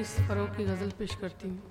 Rice फरोख की गज़ल पेश करती हूँ।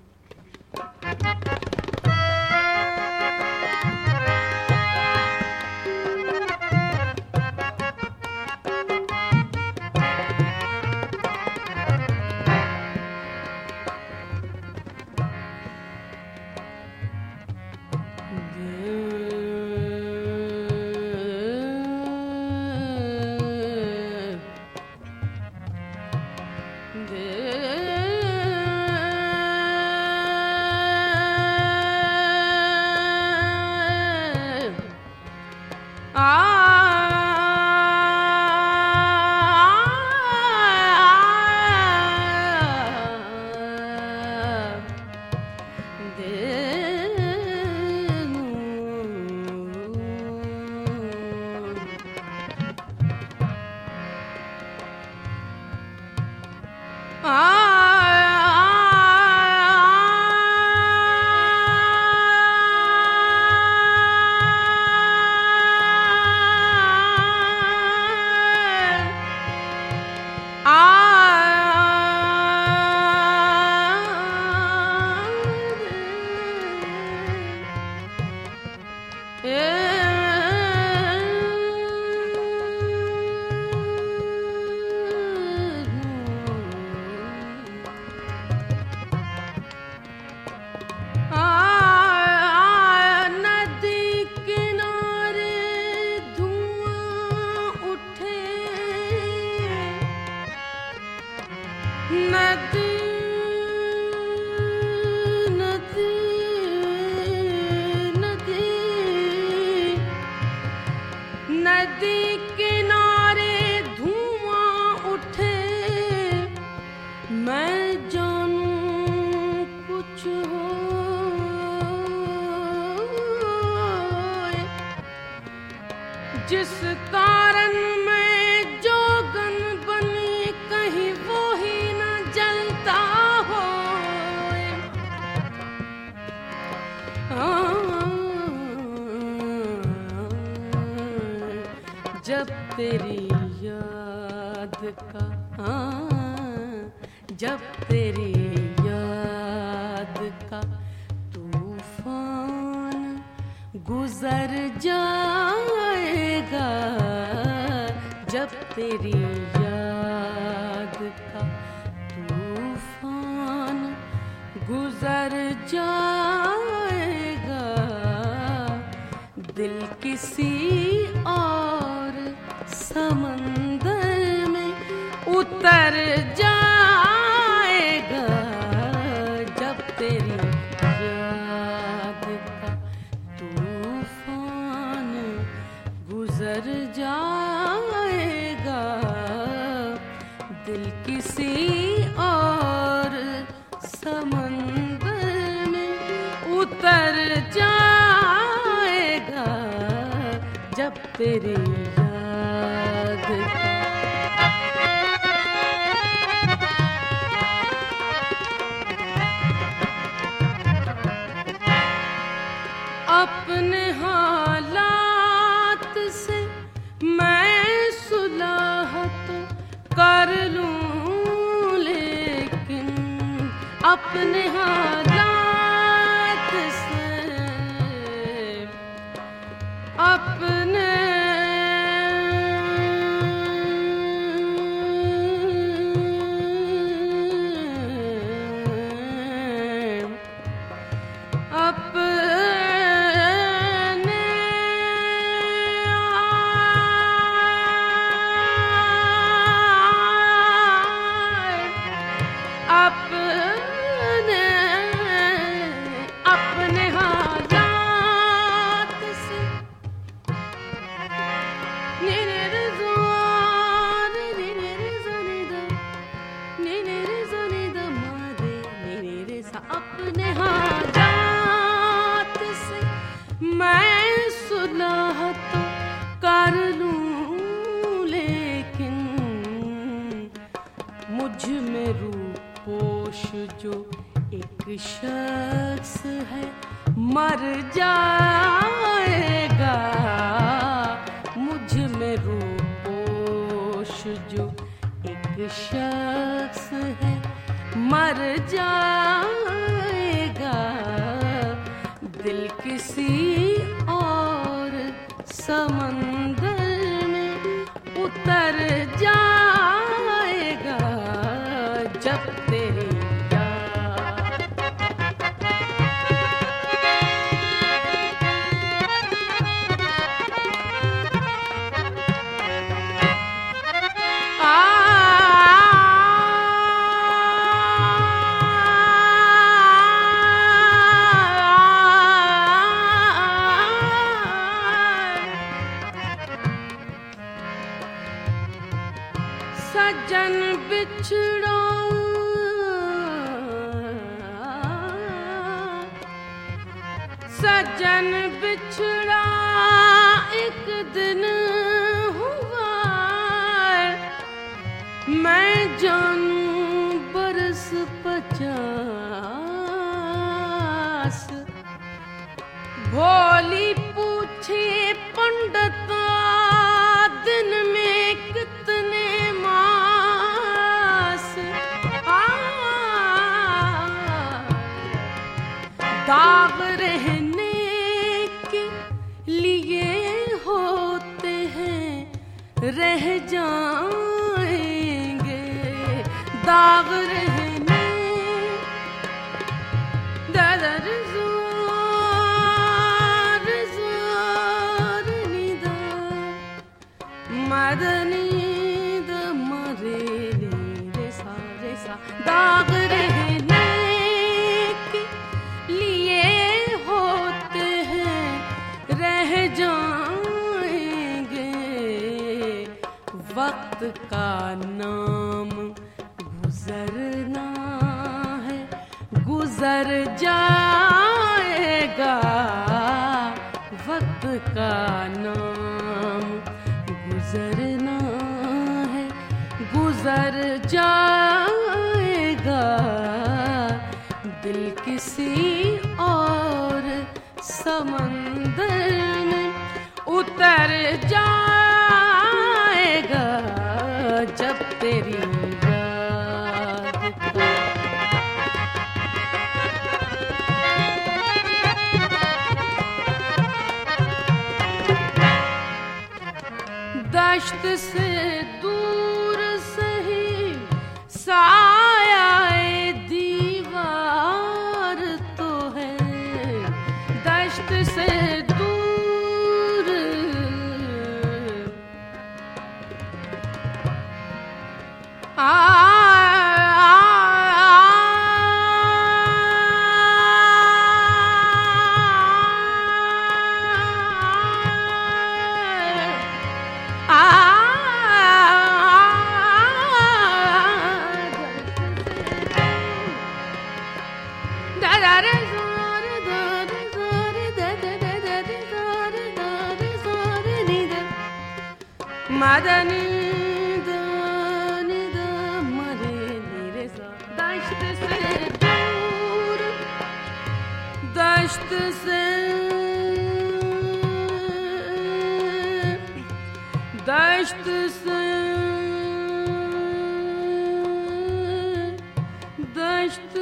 जिस कारण में जोगन बनी कहीं वो ही न जलता हो। जब तेरी याद का जब तेरी याद का तूफान गुजर जाएगा, जब तेरी याद का तूफान गुजर जाएगा, दिल किसी और समंदर में उतर जाएगा, जब तेरी याद का तूफान गुजर जाएगा, दिल किसी और समंदर में उतर जाएगा, जब तेरी याद का। अपने हालात से मैं सुलह तो कर लूं, लेकिन अपने हालात से अपने अपने हालात से मैं सुलह तो कर लूं, लेकिन मुझ में रूपोश जो एक शख्स है मर जाएगा, मुझ में रूपोश जो एक शख्स है मर जाएगा, दिल किसी और समंदर में उतर जाएगा, जब तेरी सजन बिछड़ा सजन बिछड़ा एक दिन हुआ, मैं जानूं बरस 50। भोली पूछे पंडिता दिन में कितने मास, दाग रहने के लिए होते हैं, रह जाएंगे दाग रहने। ददर ज़ोर ज़ोर निदा मदनी द मरे रे सा दाग रहने के लिए होते हैं, रह जाएंगे। वक्त का नाम गुजरना है, गुजर जाएगा। वक्त का नाम गुजरना है, गुजर जाएगा। दिल किसी और समंदर में उतर जाएगा, जब तेरी याद दश्त से दूर सही साया दीवार तो है, दश्त से दूर मदनी द मरे रे सा, दश्त से दूर, दश्त से दश्त से दश्त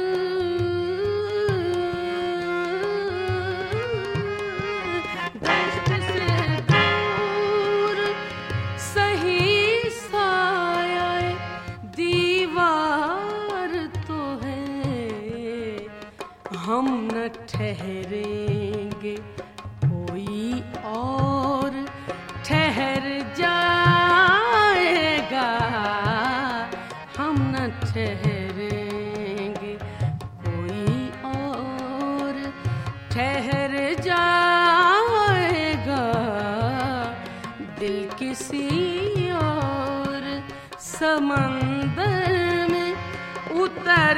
हम न ठहरेंगे, कोई और ठहर जाएगा। हम न ठहरेंगे, कोई और ठहर जाएगा। दिल किसी और समंदर में उतर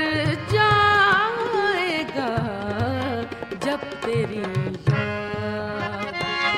जाएगा, जब तेरी याद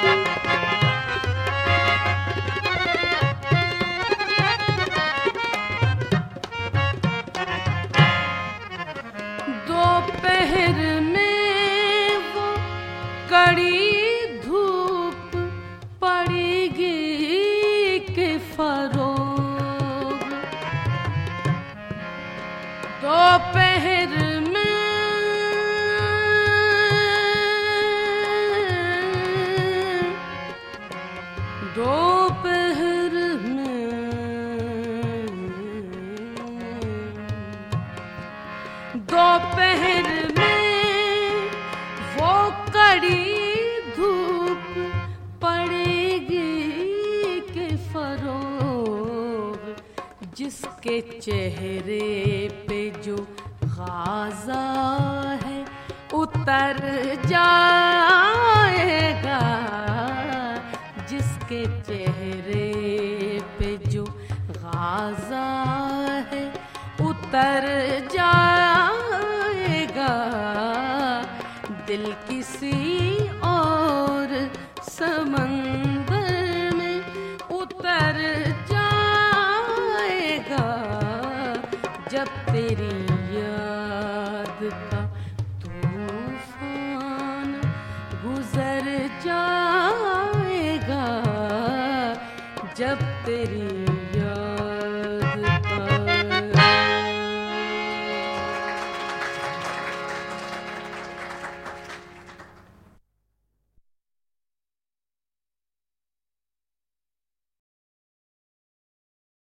दोपहर में वो कड़ी धूप पड़ेगी के फरोग, दोपहर दोपहर में, दोपहर में वो कड़ी धूप पड़ेगी कि फरोग, जिसके चेहरे पे जो गाज़ा है उतर जाएगा, जिसके चेहरे पे जो गाज़ा है उतर जाएगा, दिल किसी और समंदर में उतर जाएगा, जब तेरी याद का तूफान गुजर जाएगा, जब तेरी